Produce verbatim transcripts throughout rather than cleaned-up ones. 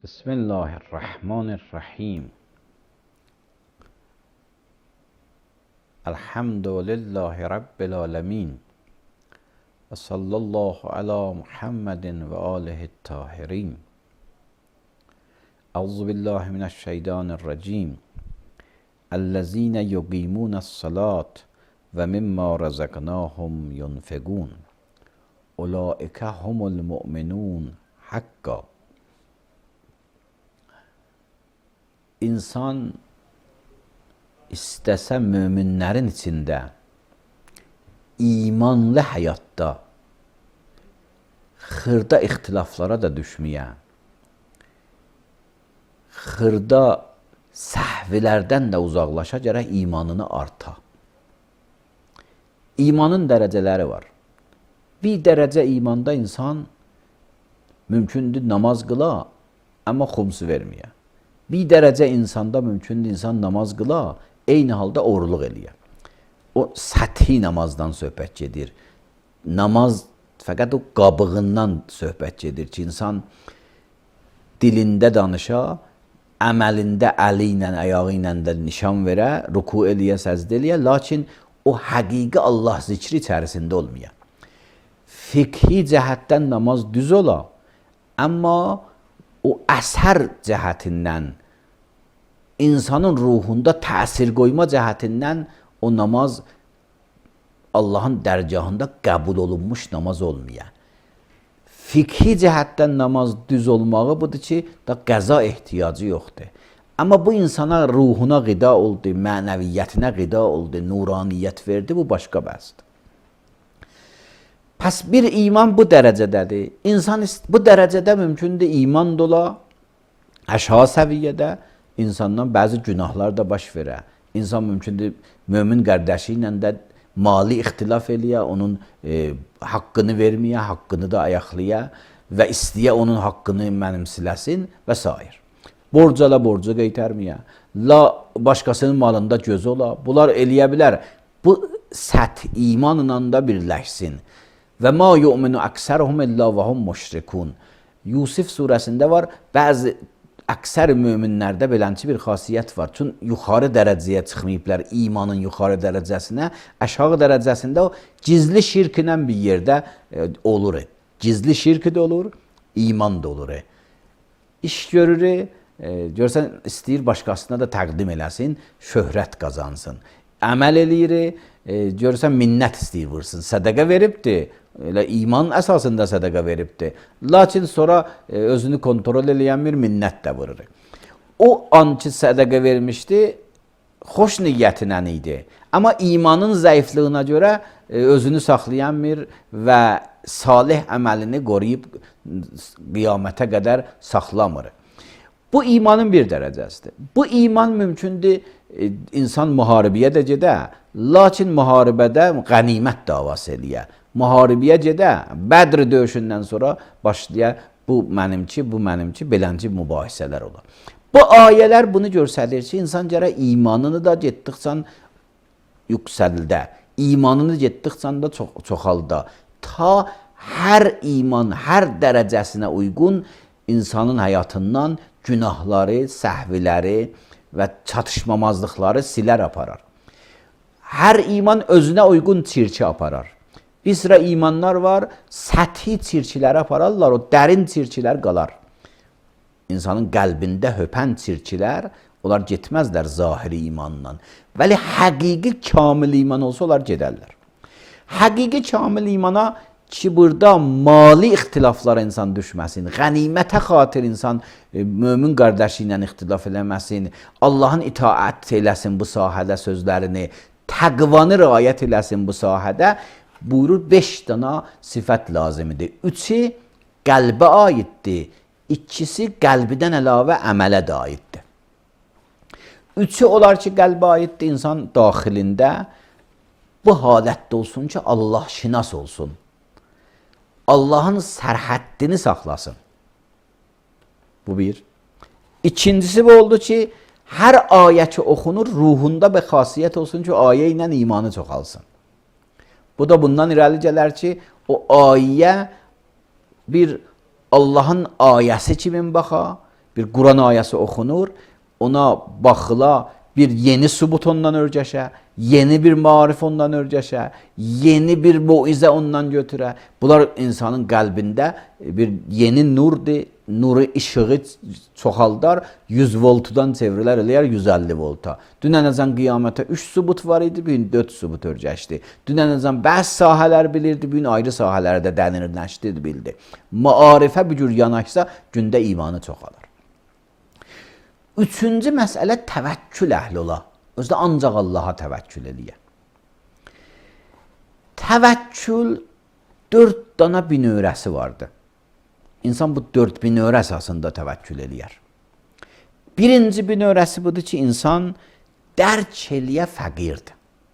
Bismillahirrahmanirrahim. Elhamdülillahi Rabbil alemin. Ve sallallahu ala Muhammedin ve alihi tahirin. Euzu billahi mineşşeytanirracim. Ellezine yuqimûnes salat ve mimma razaknahum yunfegun. Ulaike humul mu'minun hakka. İnsan istəsə möminlərin içində imanlı həyatda xırda ixtilaflara da düşməyə, xırda səhvlərdən də uzaqlaşa gərək imanını arta. İmanın dərəcələri var. Bir dərəcə imanda insan mümkündür namaz qıla, amma xumsu verməyə. Bir dərəcə insanda mümkündür insan namaz qıla, eyni halda oğurluq eləyə. O səthi namazdan söhbət gedir. Namaz fəqət o qabığından söhbət gedir ki, insan dilində danışa, əməlində əli ilə, ayağı ilə də nişan verə, ruku eləyə, səzdə eləyə, lakin o həqiqi Allah zikri içərisində olmaya. Fikhi cəhətdən namaz düz ola, amma o əsər cəhətindən, insanın ruhunda təsir qoyma cəhətindən o namaz Allahın dərgahında qəbul olunmuş namaz olmaya. Fikhi cəhətdən namaz düz olmağı budur ki, da qəza ehtiyacı yoxdur. Amma bu insana ruhuna qida oldu, mənəviyyətinə qida oldu, nuraniyyət verdi, bu başqa bəhsdir. Pəs bir iman bu dərəcədədir. İnsan bu dərəcədə mümkündür iman dola, əşha səviyyədə insandan bəzi günahlar da baş verə. İnsan mümkündür mömin qardaşı ilə də mali ixtilaf eləyə, onun e, haqqını verməyə, haqqını da ayaqlaya və istəyə onun haqqını mənimsiləsin və s. Borcala borcu qaytarmaya, la başqasının malında gözü ola, bunlar eləyə bilər. Bu səth imanla da birləşsin. Və ma yu'minu əksəruhum illa və hum müşrikun. Yusuf surəsində var, bəzi əksər möminlərdə belənçi bir xasiyyət var. Çünki yuxarı dərəcəyə çıxmayıblar, imanın yuxarı dərəcəsinə, aşağı dərəcəsində o gizli şirklə bir yerdə e, olur. Gizli şirk də olur, iman da olur. İş görür, e, görsən istəyir başqasına da təqdim eləsin, şöhrət qazansın. Əməl eləyir, e, görsən minnət istəyir vursun, sədəqə veribdir. Elə iman əsasında sədəqə veribdir. Lakin sonra e, özünü kontrol eləyən bir minnət də vurur. O an ki sədəqə vermişdi, xoş niyyətinə idi. Amma imanın zəifliyinə görə e, özünü saxlayan bir və salih əməlini qoruyub qiyamətə qədər saxlamır. Bu imanın bir dərəcəsidir. Bu iman mümkündür, e, insan müharibəyə də gedə, lakin müharibədə qənimət davası eləyə. Müharibəyə gedə, Bədr döyüşündən sonra başlaya, bu mənimki, bu mənimki, belənci mübahisələr olur. Bu ayələr bunu göstərir ki, insan gərək imanını da getdikcə yüksəldə, imanını getdikcə da çox, çoxalda. Ta hər iman, hər dərəcəsinə uyğun insanın həyatından günahları, səhviləri və çatışmamazlıqları silər aparar. Hər iman özünə uyğun çirki aparar. Bir sıra imanlar var, səthi çirkiləri apararlar, o dərin çirkilər qalar. İnsanın qəlbində höpən çirkilər, onlar getməzlər zahiri imanla. Vəli həqiqi kamil iman olsa, onlar gedərlər. Həqiqi kamil imana ki, burada mali ixtilaflara insan düşməsin, qənimətə xatir insan e, mömin qardaşı ilə ixtilaf eləməsin, Allahın itaət eləsin bu sahədə sözlərini, təqvanı riayət eləsin bu sahədə, buyurur, beş dana sifət lazimidir. Üçü qəlbə aiddir, ikisi qəlbidən əlavə əmələ də aiddir. Üçü olar ki, qəlbə aiddir, insan daxilində bu halətdə olsun ki, Allah şinas olsun. Allahın sərhəddini saxlasın. Bu bir. İkincisi bu oldu ki, hər ayə ki oxunur, ruhunda bir xasiyyət olsun ki, ayə ilə imanı çoxalsın. Bu da bundan irəli gələr ki, o ayə bir Allahın ayəsi kimi baxa, bir Quran ayəsi oxunur, ona baxıla, bir yeni sübut ondan örgəşə, yeni bir marif ondan örgəşə, yeni bir muizə ondan götürə. Bunlar insanın qəlbində bir yeni nurdur, nuru işığı çoxaldar, yüz voltdan çevrilər eləyər yüz əlli volta. Dünənəcən qiyamətə üç sübut var idi, bugün dörd sübut örgəşdi. Dünənəcən bəzi sahələr bilirdi, bugün ayrı sahələrdə dənirləşdi, bildi. Maarifə bir cür yanaşsa, gündə imanı çoxalır. Üçüncü məsələ təvəkkül əhli ola. Özdə ancaq Allaha təvəkkül eləyə. Təvəkkül dörd dana binövrəsi vardı. İnsan bu dörd binövrə əsasında təvəkkül eləyər. Birinci binövrəsi budur ki, insan dərk eləyə fəqirdir.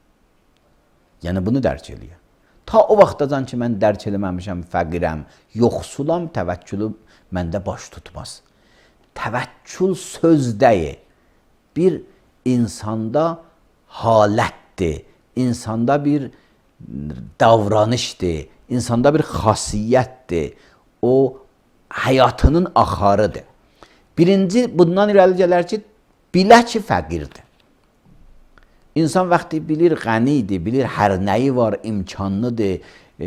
Yəni bunu dərk eləyə. Ta o vaxtacan ki, mən dərk eləməmişəm, fəqirəm, yoxsulam, təvəkkülü məndə baş tutmaz. Təvəkkül söz deyil, bir insanda halətdir, insanda bir davranışdır, insanda bir xasiyyətdir, o həyatının axarıdır. Birinci, bundan irəli gələr ki, bilə ki, fəqirdir. İnsan vaxtı bilir, qənidir, bilir, hər nəyi var, imkanlıdır, e,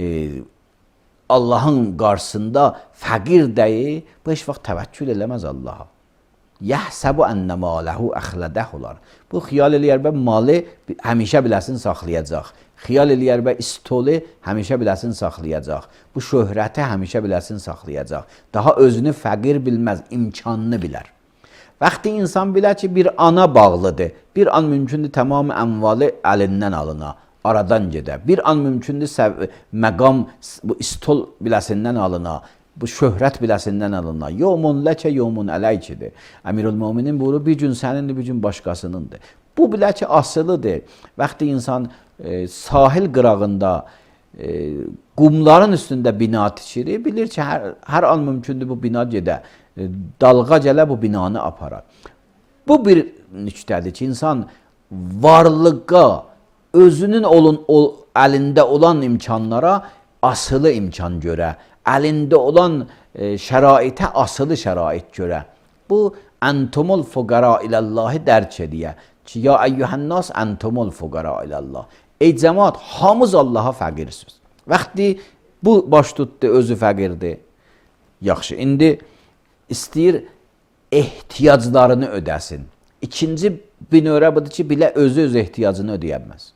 Allahın qarşısında fəqir deyil, bu heç vaxt təvəkkül eləməz Allaha. Yəhsəbu ənnə maləhu əxlədəh olar. Bu, xiyal eləyər bə malı həmişə biləsin saxlayacaq. Xiyal eləyər bə istolu həmişə biləsin saxlayacaq. Bu şöhrəti həmişə biləsin saxlayacaq. Daha özünü fəqir bilməz, imkanını bilər. Vaxtı insan bilər ki, bir ana bağlıdır. Bir an mümkündür tamamı əmvalı əlindən alına. Aradan gedə. Bir an mümkündür məqam, bu istol biləsindən alına, bu şöhrət biləsindən alına. Yomun ləkə, yomun ələykidir. Əmirül-Müminin buyurur, bir gün sənindir, bir gün başqasınındır. Bu bilə ki, asılıdır. Vaxtı insan e, sahil qırağında, e, qumların üstündə bina tikir, bilir ki, hər, hər an mümkündür bu bina gedə. E, dalğa gələ bu binanı aparar. Bu bir nüqtədir ki, insan varlığa, özünün olun, o, əlində olan imkanlara asılı imkan görə, əlində olan e, şəraitə asılı şərait görə. Bu, əntumul fuqara iləllahi dərk ediyə ki, ya əyyuhənnas əntumul fuqara iləllah. Ey cəmaat, hamız Allaha fəqirsiniz. Vaxtı bu baş tutdu, özü fəqirdir. Yaxşı, indi istəyir ehtiyaclarını ödəsin. İkinci binövrə budur ki, bilə özü öz ehtiyacını ödəyənməz.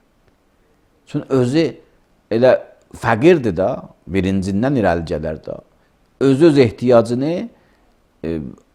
Çünki özü elə fəqirdir da, birincindən irəli gələr da. Özü öz ehtiyacını e,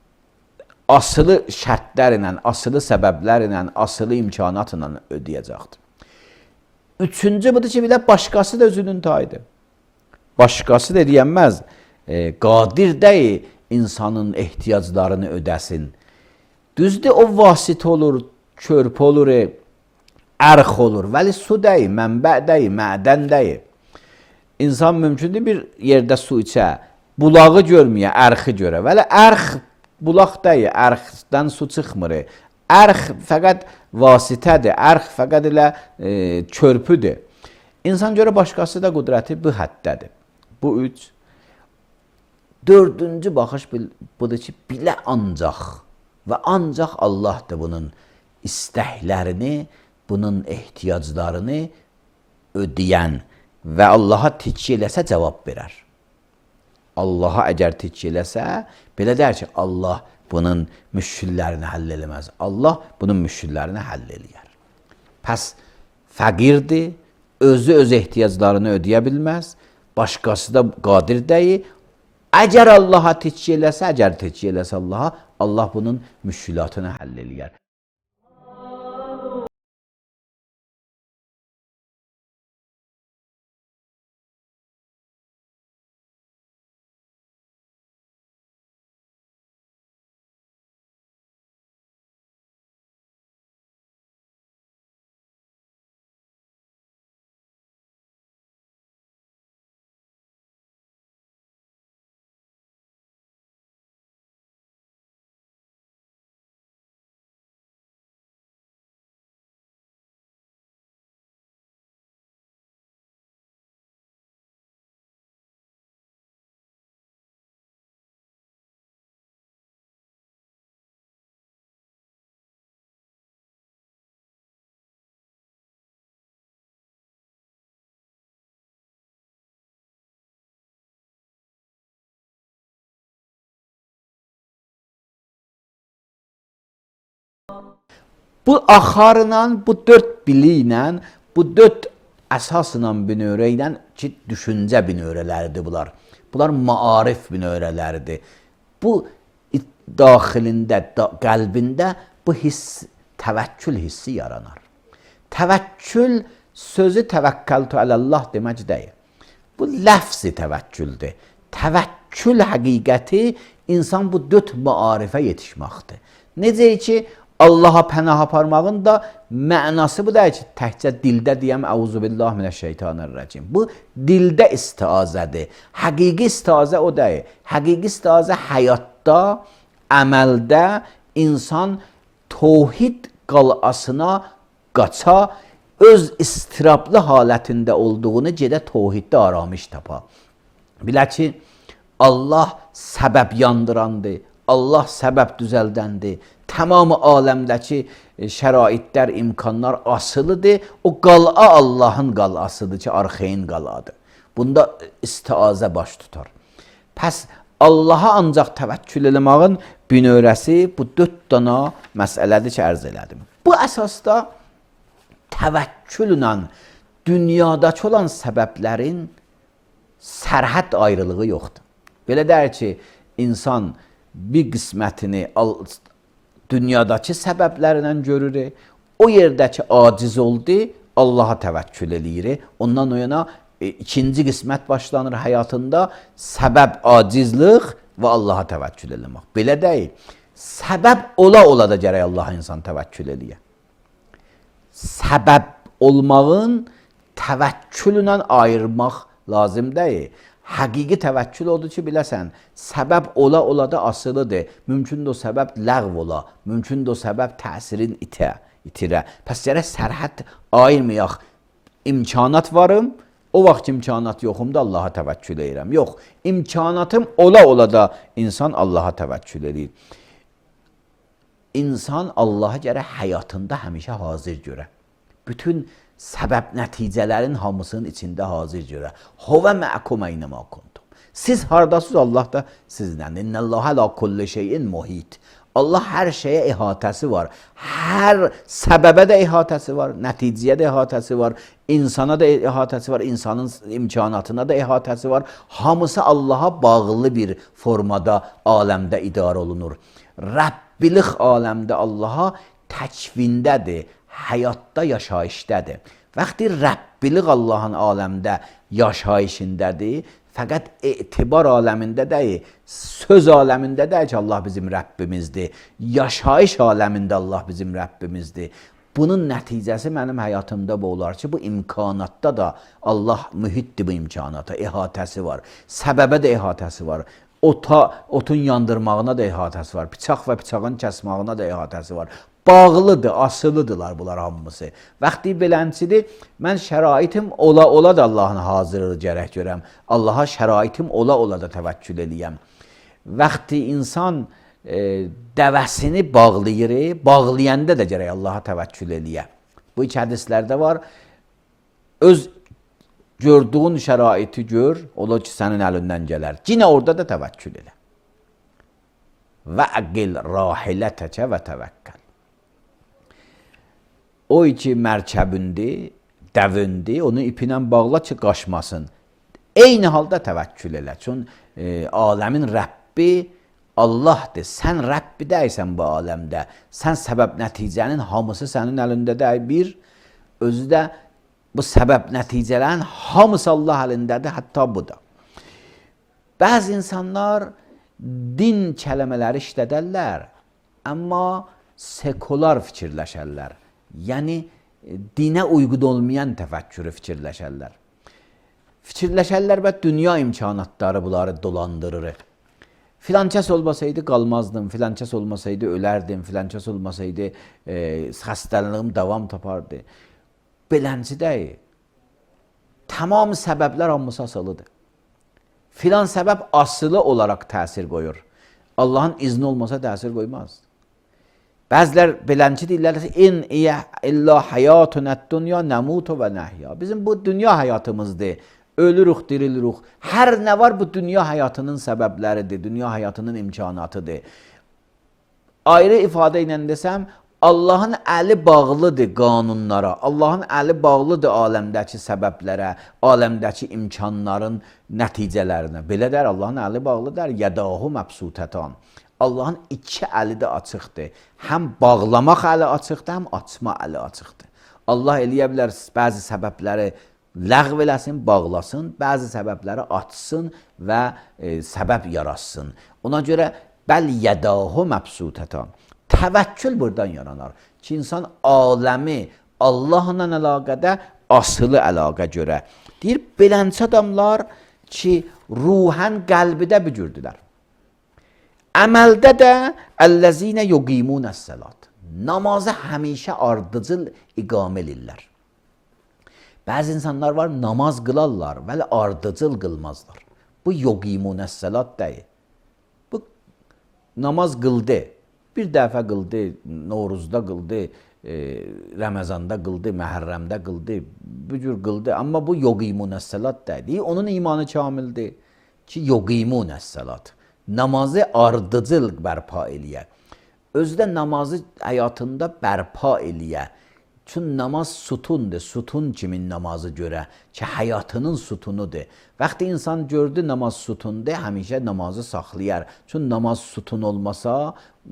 asılı şərtlərlə, asılı səbəblərlə, asılı imkanatla ödəyəcəkdir. Üçüncü budur ki, bilə başqası da özünün tayıdır. Başqası da deyənməz, e, qadir deyil insanın ehtiyaclarını ödəsin. Düzdür, o vasitə olur, körpü olur, ərx olur, vəli su deyil, mənbə deyil, mədən deyil. İnsan mümkündür bir yerdə su içə, bulağı görməyə, ərxi görə. Vəli ərx bulaq deyil, ərxdən su çıxmır. Ərx fəqət vasitədir, ərx fəqət elə e, körpüdür. İnsan görə başqası da qudrəti bu həddədir. Bu üç. Dördüncü baxış budur ki, bilə ancaq və ancaq Allahdır bunun istəklərini, bunun ehtiyaclarını ödəyən və Allaha tikki eləsə cavab verər. Allaha əgər tikki eləsə, belə deyər ki, Allah bunun müşküllərini həll eləməz. Allah bunun müşküllərini həll eləyər. Pəs fəqirdir, özü öz ehtiyaclarını ödəyə bilməz, başqası da qadir deyil. Əgər Allaha tikki eləsə, əgər tikki eləsə Allaha, Allah bunun müşkülatını həll eləyər. Bu axarla, bu dörd bili ilə, bu dörd əsasla binövrə ilə ki, düşüncə binövrələridir bunlar. Bunlar maarif binövrələridir. Bu daxilində, da, qəlbində bu hiss, təvəkkül hissi yaranar. Təvəkkül sözü təvəkkəltu alallah demək deyil. Bu ləfzi təvəkküldür. Təvəkkül həqiqəti insan bu dörd maarifə yetişməkdir. Necə ki, Allaha pənah aparmağın da mənası bu deyil ki, təkcə dildə deyəm, əuzubillah minəşşeytanirracim. Bu, dildə istiazədir. Həqiqi istiazə o deyil. Həqiqi istiazə həyatda, əməldə insan tohid qalasına qaça, öz istirablı halətində olduğunu gedə tohiddə aramış tapa. Bilə ki, Allah səbəb yandırandır, Allah səbəb düzəldəndir. Tamamı aləmdəki şəraitlər, imkanlar asılıdır. O qala Allahın qalasıdır ki, arxeyin qaladır. Bunda istiazə baş tutar. Pəs Allaha ancaq təvəkkül eləməyin binövrəsi bu dörd dana məsələdir ki, ərz elədim. Bu əsasda təvəkküllə dünyadakı olan səbəblərin sərhəd ayrılığı yoxdur. Belə deyir ki, insan bir qismətini dünyadakı səbəblərlə görür, o yerdəki aciz oldu, Allaha təvəkkül eləyir. Ondan o yana e, ikinci qismət başlanır həyatında, səbəb acizlik və Allaha təvəkkül eləmək. Belə deyil. Səbəb ola-ola da gərək Allaha insan təvəkkül eləyə. Səbəb olmağın təvəkküllə ayırmaq lazım deyil. Həqiqi təvəkkül odur ki, biləsən, səbəb ola-ola da asılıdır. Mümkündür o səbəb ləğv ola, mümkündür o səbəb təsirin itə, itirə. Pəs gərək sərhəd ayırmayaq. İmkanat varım, o vaxt imkanat yoxum da Allaha təvəkkül edirəm. Yox, imkanatım ola-ola da insan Allaha təvəkkül edir. İnsan Allaha gərək həyatında həmişə hazır görə. Bütün səbəb nəticələrin hamısının içində hazır görə. Huvə mə'kum əynəmə kuntum. Siz hardasınız, Allah da sizdən. İnnəllaha la kulli şeyin muhit. Allah hər şeyə ihatəsi var. Hər səbəbə də ihatəsi var, nəticəyə də ihatəsi var, insana da ihatəsi var, insanın imkanatına da ihatəsi var. Hamısı Allaha bağlı bir formada aləmdə idarə olunur. Rəbbilik aləmdə Allaha təkvindədir, həyatda yaşayışdədir. Vaxtı Rəbbilik Allahın aləmdə yaşayışındədir, fəqət etibar aləmində deyil, söz aləmində deyil ki, Allah bizim Rəbbimizdir, yaşayış aləmində Allah bizim Rəbbimizdir. Bunun nəticəsi mənim həyatımda bu olar ki, bu imkanatda da Allah mühitdir bu imkanata, ihatəsi var, səbəbə də ihatəsi var. Ota, otun yandırmağına da ihatəsi var, bıçaq və bıçağın kəsmağına da ihatəsi var. Bağlıdır, asılıdırlar bunlar hamısı. Vaxtı beləncidir, mən şəraitim ola-ola da Allahın hazırlığı gərək görəm. Allaha şəraitim ola-ola da təvəkkül eləyəm. Vaxtı insan e, dəvəsini bağlayır, bağlayanda da gərək Allaha təvəkkül eləyə. Bu iki hədislərdə var. Öz gördüğün şəraiti gör, ola ki, sənin əlindən gələr. Yine orada da təvəkkül elə. Və əqil rahilətəkə və təvəkkəl. O iki mərkəbindir, dəvindi, onu ipinə bağla ki, qaçmasın. Eyni halda təvəkkül elə. Çün e, aləmin Rəbbi Allahdır. Sən Rəbbi deysən bu aləmdə. Sən səbəb nəticənin hamısı sənin əlində deyil. Bir, özü də bu səbəb nəticələrin hamısı Allah əlindədir, hətta bu da. Bəzi insanlar din kələmələri işlədərlər, amma sekular fikirləşərlər. Yəni, dinə uyğun olmayan təfəkkürü fikirləşərlər. Fikirləşərlər və dünya imkanatları bunları dolandırır. Filankəs olmasaydı qalmazdım, filankəs olmasaydı ölərdim, filankəs olmasaydı e, xəstəliyim davam tapardı. Belənci deyil. Tamam səbəblər hamısı asılıdır. Filan səbəb asılı olaraq təsir qoyur. Allahın izni olmasa təsir qoymaz. Bəzilər belənci deyirlər ki, in illa həyatünət dünya nəmutu və nəhya. Bizim bu dünya həyatımızdır. Ölürük, dirilirik. Hər nə var bu dünya həyatının səbəbləridir, dünya həyatının imkanatıdır. Ayrı ifadə ilə desəm, Allahın əli bağlıdır qanunlara, Allahın əli bağlıdır aləmdəki səbəblərə, aləmdəki imkanların nəticələrinə. Belə der, Allahın əli bağlıdır, yədahu məbsutətan. Allahın iki əli də açıqdır. Həm bağlamaq əli açıqdır, həm açma əli açıqdır. Allah eləyə bilər bəzi səbəbləri ləğv eləsin, bağlasın, bəzi səbəbləri açsın və e, səbəb yaratsın. Ona görə bəl yədahu məbsutətan. Təvəkkül buradan yaranar ki, insan aləmi Allahla əlaqədə asılı əlaqə görə. Deyir, belənçi adamlar ki, ruhən qəlbidə bücürdülər. Əməldə də əlləzinə yuqimunəs-səlat. Namazı həmişə ardıcıl iqamə edirlər. Bəzi insanlar var, namaz qılarlar, vəli ardıcıl qılmazlar. Bu yuqimunəs-səlat deyil. Bu namaz qıldı. Bir dəfə qıldı, Novruzda qıldı, e, Rəməzanda qıldı, Məhərrəmdə qıldı, bu cür qıldı. Amma bu yuqimunəs-səlat deyil. Onun imanı kamildir ki, yuqimunəs-səlat. Namazı ardıcıl bərpa eləyə. Özdə namazı həyatında bərpa eləyə. Çünki namaz sütundur, sütun kimin namazı görə ki, həyatının sütunudur. Vaxtı insan gördü namaz sütundur, həmişə namazı saxlayar. Çünki namaz sütun olmasa,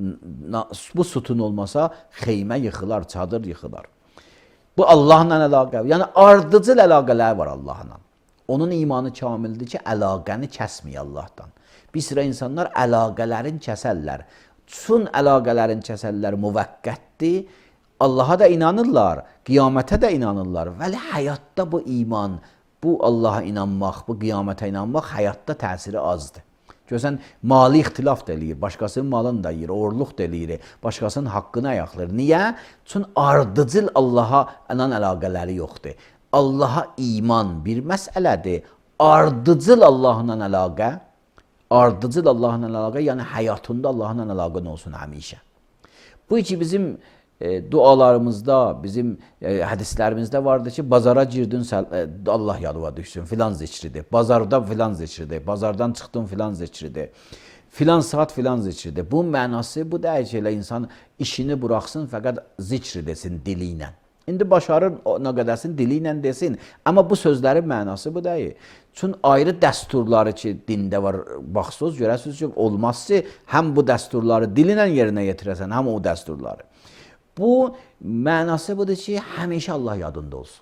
bu sütun olmasa xeymə yıxılar, çadır yıxılar. Bu Allahla əlaqə, yəni ardıcıl əlaqələr var Allahla. Onun imanı kamildir ki, əlaqəni kəsmiyor Allahdan. Bir sıra insanlar əlaqələrin kəsərlər. Çün əlaqələrin kəsərlər müvəqqətdir. Allaha da inanırlar, qiyamətə də inanırlar. Vəli həyatda bu iman, bu Allaha inanmaq, bu qiyamətə inanmaq həyatda təsiri azdır. Görsən, mali ixtilaf da eləyir, başqasının malını da yiyir, oğurluq da eləyir, başqasının haqqını ayaqlayır. Niyə? Çünki ardıcıl Allaha inan əlaqələri yoxdur. Allaha iman bir məsələdir, ardıcıl Allahla əlaqə, ardıcıl Allahla əlaqə, yəni həyatında Allahla əlaqən olsun həmişə. Bu ki, bizim E, dualarımızda, bizim e, hədislərimizdə vardır ki, bazara girdin, e, Allah yadıva düşsün, filan zikridir. Bazarda filan zikridir, bazardan çıxdın filan zikridir. Filan saat filan zikridir. Bu mənası, bu deyil ki, elə insan işini buraxsın, fəqət zikr desin dili ilə. İndi başarır, nə qədərsin dili ilə desin. Amma bu sözlərin mənası bu deyil. Çünki ayrı dəsturları ki, dində var, baxsız, görəsiniz ki, olmaz ki, həm bu dəsturları dili ilə yerinə yetirəsən, həm o dəsturları. Bu mənası budur ki, həmişə Allah yadında olsun.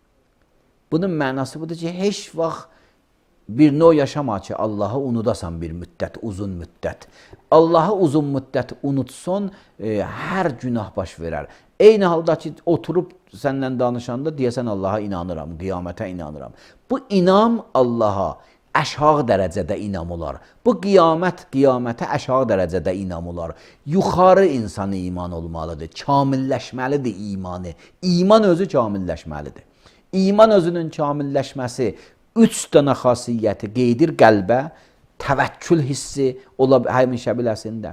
Bunun mənası budur ki, heç vaxt bir növ yaşama ki, Allahı unudasan bir müddət, uzun müddət. Allahı uzun müddət unutsun, e, hər günah baş verər. Eyni halda ki, oturub səndən danışanda deyəsən Allaha inanıram, qiyamətə inanıram. Bu inam Allaha aşağı dərəcədə inam olar. Bu qiyamət, qiyamətə aşağı dərəcədə inam olar. Yuxarı insan iman olmalıdır, kamilləşməlidir imanı. İman özü kamilləşməlidir. İman özünün kamilləşməsi üç dənə xasiyyəti qeydir qəlbə, təvəkkül hissi ola həmişə biləsində.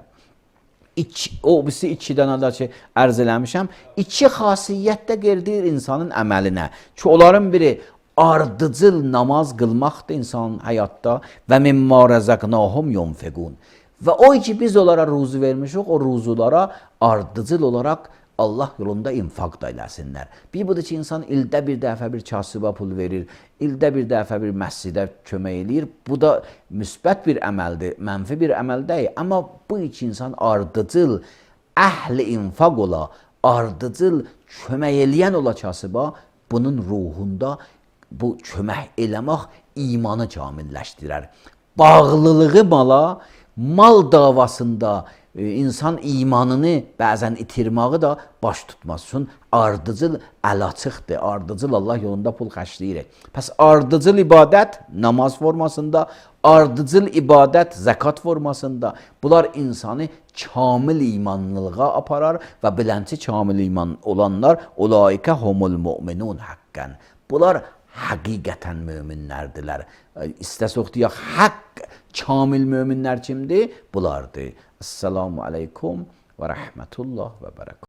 İki, o birisi iki dənə də ki, ərz eləmişəm. İki xasiyyət də qeydir insanın əməlinə. Ki, onların biri ardıcıl namaz qılmaqdır insanın həyatda və mimma rəzəqnahum yunfiqun. Və o ki, biz onlara ruzu vermişik, o ruzulara ardıcıl olaraq Allah yolunda infaq da eləsinlər. Bir budur ki, insan ildə bir dəfə bir kasıba pul verir, ildə bir dəfə bir məscidə kömək eləyir. Bu da müsbət bir əməldir, mənfi bir əməl deyil. Amma bu iki insan ardıcıl, əhli infaq ola, ardıcıl kömək eləyən ola kasıba, bunun ruhunda bu kömək eləmək imanı kamilləşdirər. Bağlılığı mala, mal davasında e, insan imanını bəzən itirməyi da baş tutmasın. Ardıcıl əl-açıqdır, ardıcıl Allah yolunda pul xərcləyir. Pəs ardıcıl ibadət namaz formasında, ardıcıl ibadət zəkat formasında. Bunlar insanı kamil imanlılığa aparar və bilənçi kamil iman olanlar ulaikə humul mu'minun haqqən. Bunlar həqiqətən möminlərdilər. İstəsə oxuyaq, haqq, kamil möminlər kimdir? Bulardır. Esselamu aleykum və rəhmətullah və bərəkət.